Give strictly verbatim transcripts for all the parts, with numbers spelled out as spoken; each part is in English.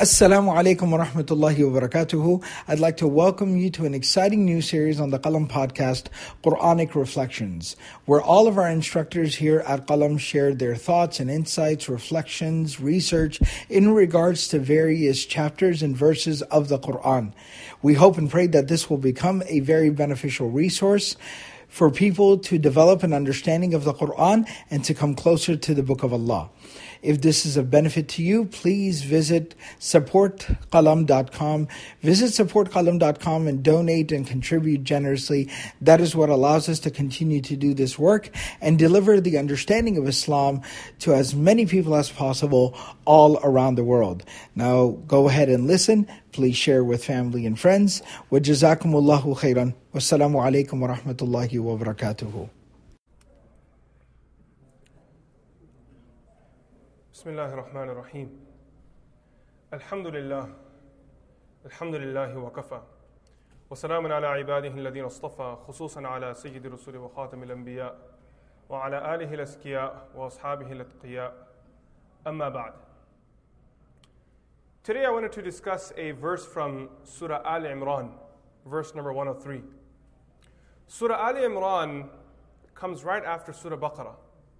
Assalamu alaikum wa rahmatullahi wa barakatuhu. I'd like to welcome you to an exciting new series on the Qalam podcast, Quranic Reflections, where all of our instructors here at Qalam share their thoughts and insights, reflections, research in regards to various chapters and verses of the Quran. We hope and pray that this will become a very beneficial resource for people to develop an understanding of the Quran and to come closer to the Book of Allah. If this is of benefit to you, please visit support qalam dot com. Visit support qalam dot com and donate and contribute generously. That is what allows us to continue to do this work and deliver the understanding of Islam to as many people as possible all around the world. Now, go ahead and listen. Please share with family and friends. Wa jazakumullahu khairan. Wassalamu alaikum wa rahmatullahi wa barakatuhu. بسم الله الرحمن الرحيم الحمد لله الحمد لله وكفى وسلام على عباده الذين اصطفى خصوصا على سيد الرسل وخاتم الأنبياء وعلى آله الأزكياء وأصحابه الأتقياء أما بعد. Today I wanted to discuss a verse from Surah Al Imran, verse number one oh three. Surah Al Imran comes right after Surah Baqarah.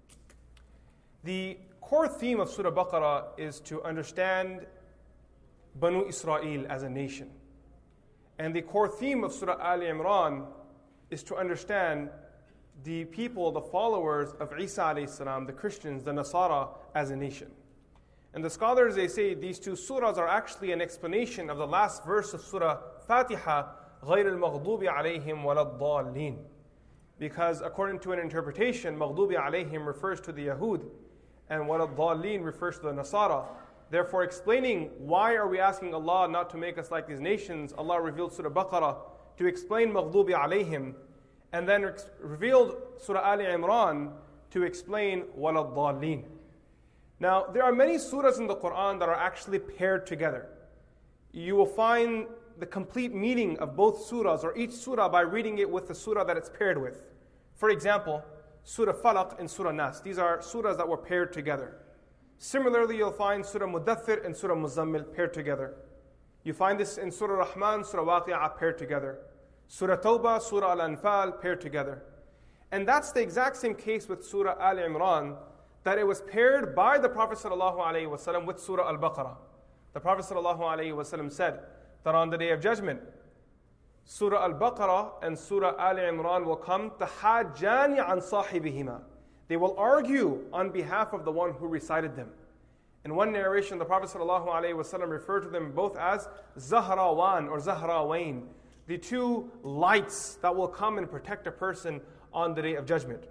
The core theme of Surah Baqarah is to understand Banu Israel as a nation. And the core theme of Surah Al Imran is to understand the people, the followers of Isa alayhi salam, the Christians, the Nasara, as a nation. And the scholars, they say these two surahs are actually an explanation of the last verse of Surah Fatiha, غَيْرِ الْمَغْضُوبِ عَلَيْهِمْ وَلَا الضَّالِّينَ. Because according to an interpretation, مَغْضُوبِ عَلَيْهِمْ refers to the Yahud, and وَلَا الضَّالِّينَ refers to the Nasara. Therefore, explaining why are we asking Allah not to make us like these nations, Allah revealed Surah Baqarah to explain مَغْضُوبِ عَلَيْهِمْ, and then re- revealed Surah Al Imran to explain وَلَا الضَّالِّينَ. Now, there are many surahs in the Quran that are actually paired together. You will find the complete meaning of both surahs or each surah by reading it with the surah that it's paired with. For example, Surah Falaq and Surah Nas. These are surahs that were paired together. Similarly, you'll find Surah Mudaththir and Surah Muzammil paired together. You find this in Surah Rahman, Surah Waqi'ah paired together. Surah Tawbah, Surah Al-Anfal paired together. And that's the exact same case with Surah Al Imran, that it was paired by the Prophet ﷺ with Surah Al-Baqarah. The Prophet ﷺ said that on the Day of Judgment, Surah Al-Baqarah and Surah Al Imran will come تَحَاجَّانِ عَنْ صَاحِبِهِمَا. They will argue on behalf of the one who recited them. In one narration, the Prophet ﷺ referred to them both as Zahrawan or Zahrawain, the two lights that will come and protect a person on the Day of Judgment.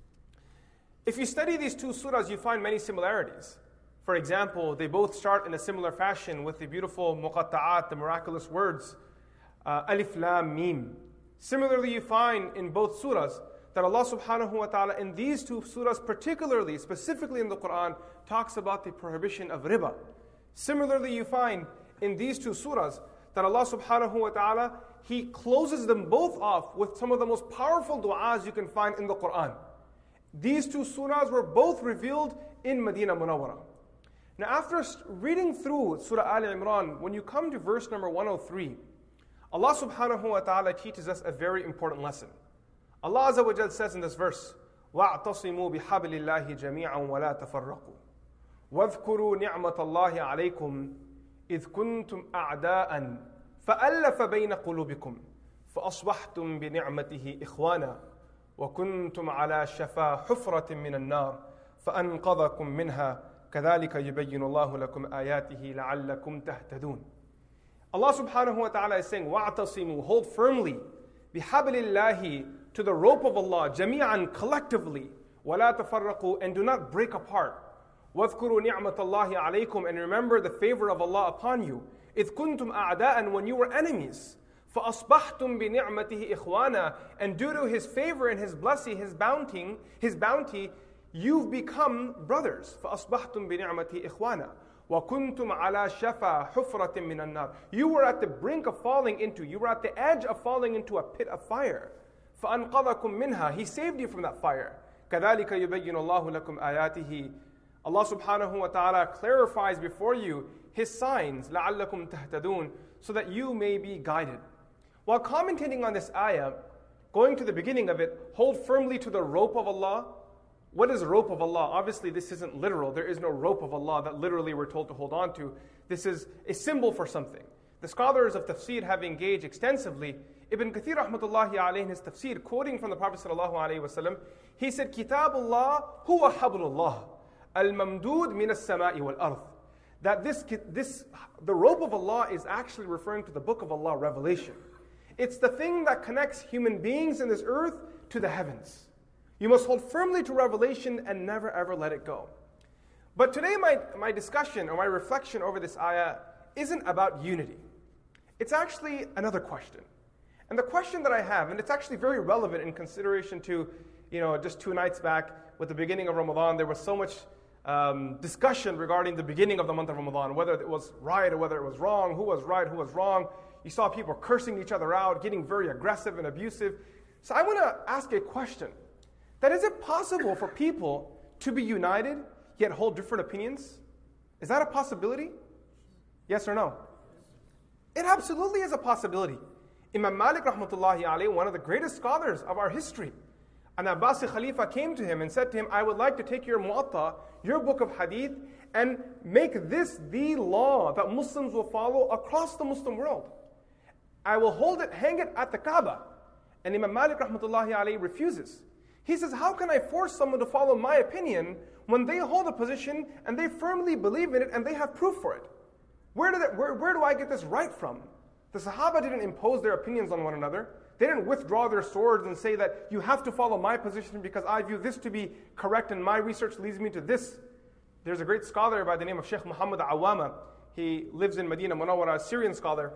If you study these two surahs, you find many similarities. For example, they both start in a similar fashion with the beautiful muqatta'at, the miraculous words, uh, Alif Lam Mim. Similarly, you find in both surahs that Allah subhanahu wa ta'ala in these two surahs particularly, specifically in the Quran, talks about the prohibition of riba. Similarly, you find in these two surahs that Allah subhanahu wa ta'ala, He closes them both off with some of the most powerful du'as you can find in the Quran. These two surahs were both revealed in Medina Munawwara. Now, after reading through Surah Al Imran, when you come to verse number one oh three, Allah subhanahu wa ta'ala teaches us a very important lesson. Allah Azza wa Jal says in this verse, وَاعْتَصِمُوا بِحَبْلِ اللَّهِ جَمِيعًا وَلَا تَفَرَّقُوا وَاذْكُرُوا نِعْمَةَ اللَّهِ عَلَيْكُمْ إِذْ كُنْتُمْ أَعْدَاءً فَأَلَّفَ بَيْنَ قُلُوبِكُمْ فَأَصْبَحْتُمْ بِنِعْمَتِهِ إِخْوَانًا وَكُنْتُمْ عَلَى شَفَا حُفْرَةٍ مِّنَ النَّارِ فَأَنْقَذَكُم مِّنْهَا كَذَلِكَ يُبَيِّنُ اللَّهُ لَكُمْ آيَاتِهِ لَعَلَّكُمْ تَهْتَدُونَ. Allah subhanahu wa ta'ala is saying, وَاعْتَصِمُوا, hold firmly, بِحَبْلِ اللَّهِ, to the rope of Allah, جَمِيعًا, collectively, وَلَا تَفَرَّقُوا, and do not break apart. وَاذْكُرُوا نِعْمَةَ اللَّهِ عَلَيْكُمْ, and remember the favor of Allah upon you. إِذْ كُنْتُمْ أَعْدَاءً, when you were enemies. فَأَصْبَحْتُمْ بِنِعْمَتِهِ إِخْوَانًا, and due to His favor and His blessing, His bounty, His bounty, you've become brothers. فَأَصْبَحْتُمْ بِنِعْمَتِهِ إِخْوَانًا وَكُنْتُمْ عَلَى شَفَا حُفْرَةٍ مِّنَ النَّارِ. You were at the brink of falling into, you were at the edge of falling into a pit of fire. فَأَنْقَذَكُم مِّنْهَا, He saved you from that fire. كَذَلِكَ يُبَيِّنُ اللَّهُ لَكُمْ آيَاتِهِ Allah subhanahu wa ta'ala clarifies before you His signs, لَعَلَّكُمْ تَهْتَدُونَ, so that you may be guided. While commentating on this ayah, going to the beginning of it, hold firmly to the rope of Allah. What is rope of Allah? Obviously, this isn't literal. There is no rope of Allah that literally we're told to hold on to. This is a symbol for something. The scholars of tafsir have engaged extensively. Ibn Kathir rahmatullahi alayhi in his tafsir, quoting from the Prophet sallallahu alayhi wasallam, he said, Kitabullah huwa hablullah, al-mamdud min as-sama'i wal-ardh. That this, this, the rope of Allah is actually referring to the book of Allah, Revelation. It's the thing that connects human beings in this earth to the heavens. You must hold firmly to Revelation and never ever let it go. But today my, my discussion or my reflection over this ayah isn't about unity. It's actually another question. And the question that I have, and it's actually very relevant in consideration to, you know, just two nights back with the beginning of Ramadan, there was so much um, discussion regarding the beginning of the month of Ramadan, whether it was right or whether it was wrong, who was right, who was wrong. You saw people cursing each other out, getting very aggressive and abusive. So I want to ask a question. That is it possible for people to be united yet hold different opinions? Is that a possibility? Yes or no? It absolutely is a possibility. Imam Malik rahmatullahi alayhi, one of the greatest scholars of our history, an Abbasi Khalifa came to him and said to him, I would like to take your Muwatta, your book of hadith, and make this the law that Muslims will follow across the Muslim world. I will hold it, hang it at the Kaaba. And Imam Malik rahmatullahi alayhi refuses. He says, how can I force someone to follow my opinion when they hold a position and they firmly believe in it and they have proof for it? Where, did it, where, where do I get this right from? The Sahaba didn't impose their opinions on one another. They didn't withdraw their swords and say that you have to follow my position because I view this to be correct and my research leads me to this. There's a great scholar by the name of Sheikh Muhammad Awama. He lives in Medina Munawwara, a Syrian scholar.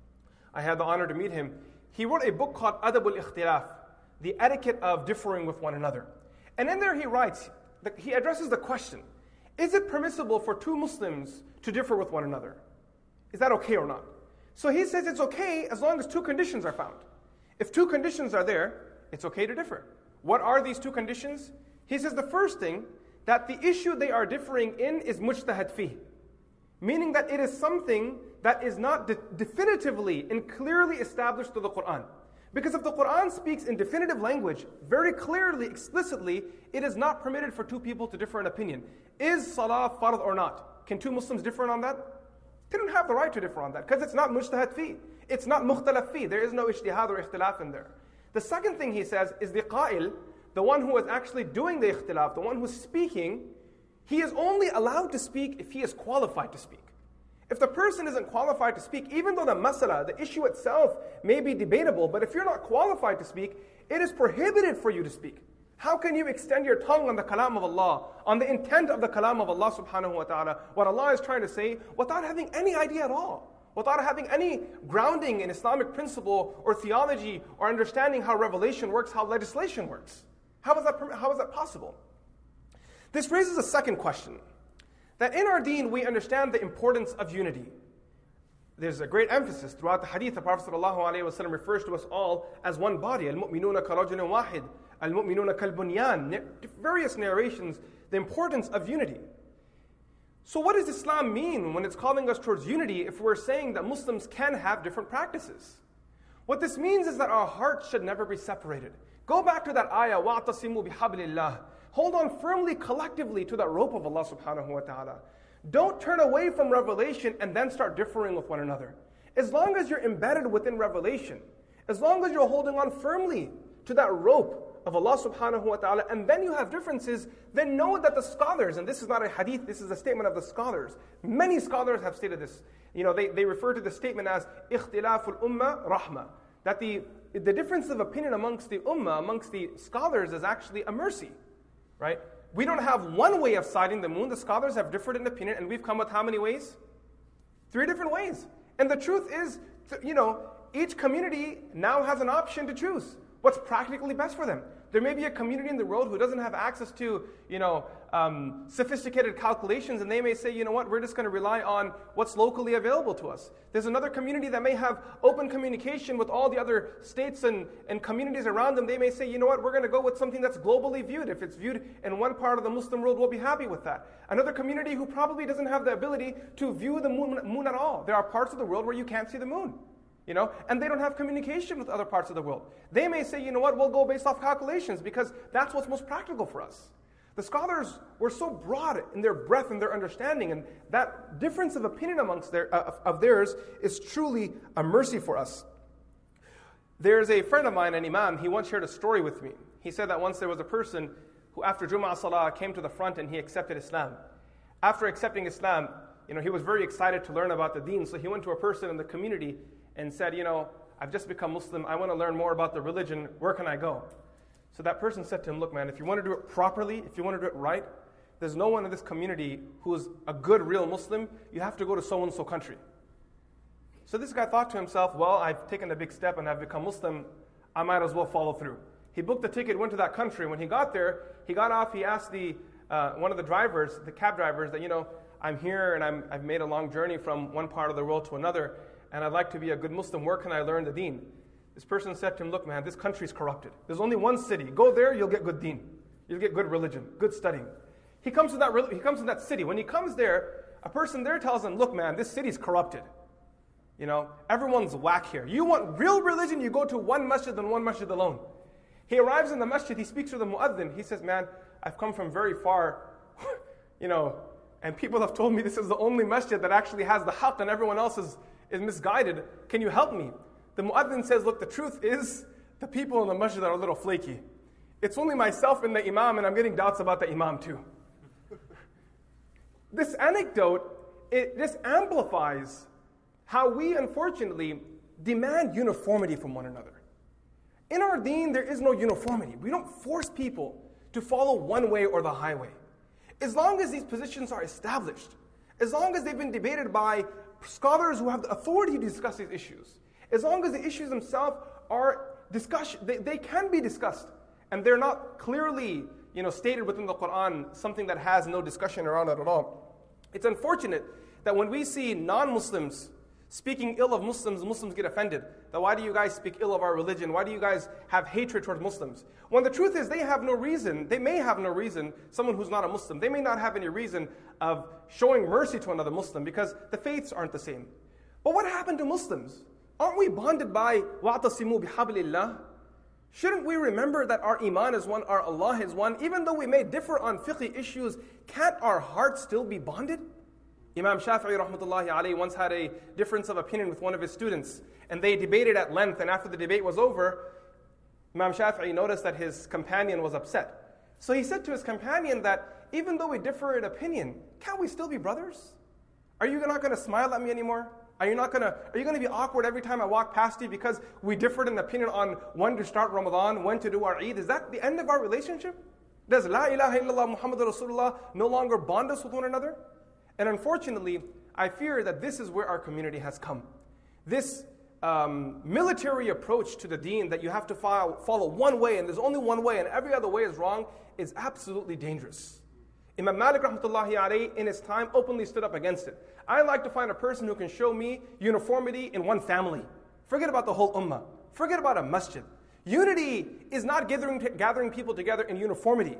I had the honor to meet him. He wrote a book called Adabul Ikhtilaf, the etiquette of differing with one another. And in there he writes, he addresses the question, is it permissible for two Muslims to differ with one another? Is that okay or not? So he says it's okay as long as two conditions are found. If two conditions are there, it's okay to differ. What are these two conditions? He says the first thing, that the issue they are differing in is mujtahad fi, meaning that it is something that is not de- definitively and clearly established to the Quran. Because if the Quran speaks in definitive language, very clearly, explicitly, it is not permitted for two people to differ in opinion. Is salah fard or not? Can two Muslims differ on that? They don't have the right to differ on that because it's not mujtahad fi. It's not mukhtalaf fi. There is no ijtihad or ikhtilaf in there. The second thing he says is the qa'il, the one who is actually doing the ikhtilaf, the one who's speaking, he is only allowed to speak if he is qualified to speak. If the person isn't qualified to speak, even though the masala, the issue itself may be debatable, but if you're not qualified to speak, it is prohibited for you to speak. How can you extend your tongue on the kalam of Allah, on the intent of the kalam of Allah subhanahu wa ta'ala, what Allah is trying to say, without having any idea at all, without having any grounding in Islamic principle or theology or understanding how revelation works, how legislation works? How is that, how is that possible? This raises a second question. That in our deen, we understand the importance of unity. There's a great emphasis throughout the hadith. The Prophet ﷺ refers to us all as one body. Al-mu'minuna ka-rajulin wahid. Al-mu'minuna kal-bunyan. Various narrations, the importance of unity. So what does Islam mean when it's calling us towards unity if we're saying that Muslims can have different practices? What this means is that our hearts should never be separated. Go back to that ayah, وَاعْتَصِمُوا بِحَبْلِ اللَّهِ. Hold on firmly, collectively to that rope of Allah subhanahu wa ta'ala. Don't turn away from revelation and then start differing with one another. As long as you're embedded within revelation, as long as you're holding on firmly to that rope of Allah subhanahu wa ta'ala, and then you have differences, then know that the scholars, and this is not a hadith, this is a statement of the scholars. Many scholars have stated this. You know, they, they refer to the statement as ikhtilaful ummah rahma. That the, the difference of opinion amongst the ummah, amongst the scholars, is actually a mercy. Right? We don't have one way of sighting the moon. The scholars have differed in opinion, and we've come with how many ways? Three different ways. And the truth is, you know, each community now has an option to choose what's practically best for them. There may be a community in the world who doesn't have access to, you know, um, sophisticated calculations, and they may say, you know what, we're just going to rely on what's locally available to us. There's another community that may have open communication with all the other states and, and communities around them. They may say, you know what, we're going to go with something that's globally viewed. If it's viewed in one part of the Muslim world, we'll be happy with that. Another community who probably doesn't have the ability to view the moon, moon at all. There are parts of the world where you can't see the moon. You know, and they don't have communication with other parts of the world. They may say, you know what, we'll go based off calculations because that's what's most practical for us. The scholars were so broad in their breadth and their understanding, and that difference of opinion amongst their, uh, of theirs is truly a mercy for us. There's a friend of mine, an imam, he once shared a story with me. He said that once there was a person who after Jum'ah Salah came to the front and he accepted Islam. After accepting Islam, you know, he was very excited to learn about the deen, so he went to a person in the community and said, you know, I've just become Muslim, I want to learn more about the religion, where can I go? So that person said to him, look man, if you want to do it properly, if you want to do it right, there's no one in this community who's a good real Muslim, you have to go to so-and-so country. So this guy thought to himself, well, I've taken a big step and I've become Muslim, I might as well follow through. He booked the ticket, went to that country. When he got there, he got off, he asked the uh, one of the drivers, the cab drivers, that, you know, I'm here and I'm, I've made a long journey from one part of the world to another, and I'd like to be a good Muslim. Where can I learn the deen? This person said to him, look man, this country's corrupted. There's only one city. Go there, you'll get good deen. You'll get good religion, good studying. He comes to that, he comes to that city. When he comes there, a person there tells him, look man, this city's corrupted. You know, everyone's whack here. You want real religion, you go to one masjid and one masjid alone. He arrives in the masjid, he speaks to the muaddin. He says, man, I've come from very far, you know, and people have told me this is the only masjid that actually has the haqq and everyone else is, is misguided. Can you help me? The muaddin says, look, the truth is the people in the masjid are a little flaky. It's only myself and the imam, and I'm getting doubts about the imam too. This anecdote, it, this amplifies how we unfortunately demand uniformity from one another. In our deen, there is no uniformity. We don't force people to follow one way or the highway. As long as these positions are established, as long as they've been debated by scholars who have the authority to discuss these issues, as long as the issues themselves are discussed, they, they can be discussed, and they're not clearly, you know, stated within the Quran, something that has no discussion around it at all. It's unfortunate that when we see non-Muslims speaking ill of Muslims, Muslims get offended. That why do you guys speak ill of our religion? Why do you guys have hatred towards Muslims? When the truth is they have no reason, they may have no reason, someone who's not a Muslim, they may not have any reason of showing mercy to another Muslim because the faiths aren't the same. But what happened to Muslims? Aren't we bonded by وَاعْتَصِمُوا بِحَبْلِ اللَّهِ? Shouldn't we remember that our iman is one, our Allah is one? Even though we may differ on fiqh issues, can't our hearts still be bonded? Imam Shafi'i rahmatullahi alayhi once had a difference of opinion with one of his students, and they debated at length, and after the debate was over, Imam Shafi'i noticed that his companion was upset. So he said to his companion that even though we differ in opinion, can't we still be brothers? Are you not going to smile at me anymore? Are you not going to, are you going to be awkward every time I walk past you because we differed in opinion on when to start Ramadan, when to do our Eid? Is that the end of our relationship? Does La ilaha illallah Muhammad Rasulullah no longer bond us with one another? And unfortunately, I fear that this is where our community has come. This um, military approach to the deen that you have to follow, follow one way and there's only one way and every other way is wrong is absolutely dangerous. Imam Malik rahmatullahi alayhi in his time openly stood up against it. I like to find a person who can show me uniformity in one family. Forget about the whole ummah. Forget about a masjid. Unity is not gathering, gathering people together in uniformity.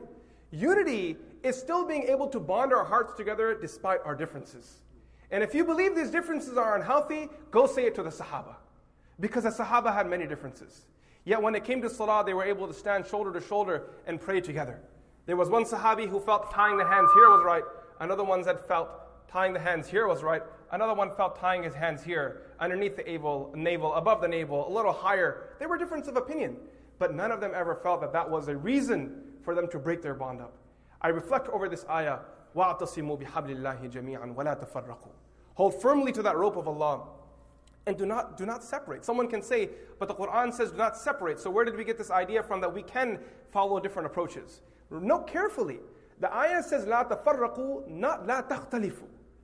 Unity is still being able to bond our hearts together despite our differences. And if you believe these differences are unhealthy, go say it to the Sahaba. Because the Sahaba had many differences. Yet when it came to Salah, they were able to stand shoulder to shoulder and pray together. There was one Sahabi who felt tying the hands here was right. Another one that felt tying the hands here was right. Another one felt tying his hands here, underneath the navel, navel, above the navel, a little higher. There were differences of opinion. But none of them ever felt that that was a reason for them to break their bond up. I reflect over this ayah, وَاعْتَصِمُوا بِحَبْلِ اللَّهِ جَمِيعًا وَلَا تَفَرَّقُوا. Hold firmly to that rope of Allah and do not, do not separate. Someone can say, but the Quran says do not separate. So where did we get this idea from that we can follow different approaches? Note carefully. The ayah says لَا تَفَرَّقُوا, not لَا تَخْتَلِفُوا.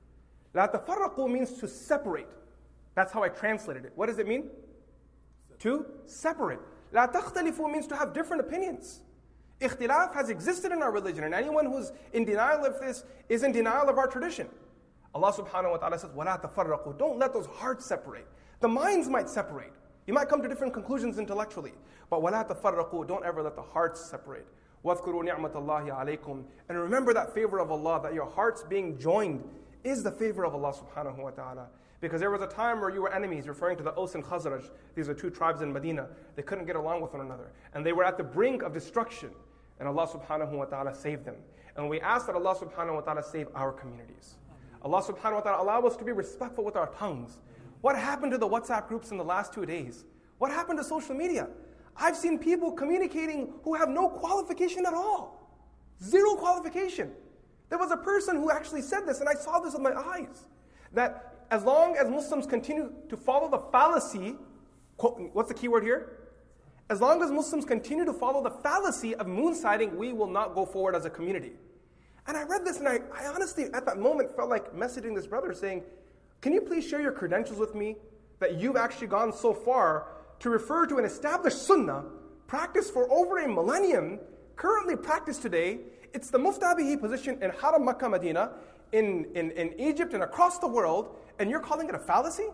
لَا تَفَرَّقُوا means to separate. That's how I translated it. What does it mean? To separate. لَا تَخْتَلِفُوا means to have different opinions. Ikhtilaf has existed in our religion, and anyone who's in denial of this is in denial of our tradition. Allah subhanahu wa ta'ala says, وَلَا تَفَرَّقُوا. Don't let those hearts separate. The minds might separate. You might come to different conclusions intellectually, but وَلَا تَفَرَّقُوا. Don't ever let the hearts separate. وَاذْكُرُوا نِعْمَةَ اللَّهِ عَلَيْكُمْ. And remember that favor of Allah, that your hearts being joined is the favor of Allah subhanahu wa ta'ala. Because there was a time where you were enemies, referring to the Aus and Khazraj. These are two tribes in Medina. They couldn't get along with one another. And they were at the brink of destruction. And Allah subhanahu wa ta'ala saved them. And we ask that Allah subhanahu wa ta'ala save our communities. Allah subhanahu wa ta'ala allow us to be respectful with our tongues. What happened to the WhatsApp groups in the last two days? What happened to social media? I've seen people communicating who have no qualification at all. Zero qualification. There was a person who actually said this, and I saw this with my eyes, that as long as Muslims continue to follow the fallacy, what's the key word here? As long as Muslims continue to follow the fallacy of moon sighting, we will not go forward as a community. And I read this, and I, I honestly, at that moment, felt like messaging this brother saying, can you please share your credentials with me that you've actually gone so far to refer to an established sunnah, practiced for over a millennium, currently practiced today. It's the muftabihi position in Haram, Makkah, Medina, in, in, in Egypt and across the world, and you're calling it a fallacy?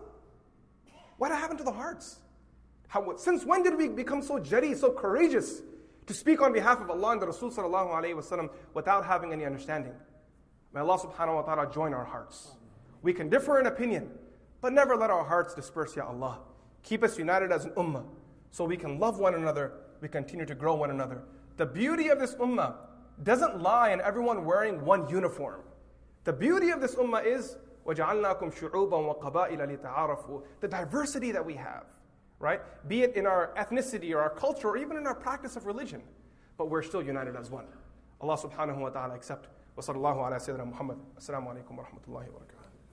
What happened to the hearts? How, since when did we become so jari, so courageous to speak on behalf of Allah and the Rasul sallallahu alayhi wa sallam without having any understanding? May Allah subhanahu wa ta'ala join our hearts. We can differ in opinion, but never let our hearts disperse, Ya Allah. Keep us united as an ummah, so we can love one another, we continue to grow one another. The beauty of this ummah doesn't lie in everyone wearing one uniform. The beauty of this ummah is وَجَعَلْنَاكُمْ شُعُوبًا وَقَبَائِلَ لِتَعَارَفُوا. The diversity that we have, right? Be it in our ethnicity or our culture or even in our practice of religion, but we're still united as one. Allah subhanahu wa ta'ala accept. Wa sallallahu ala sayyidina Muhammad. Assalamu alaikum wa rahmatullahi wa barakatuh.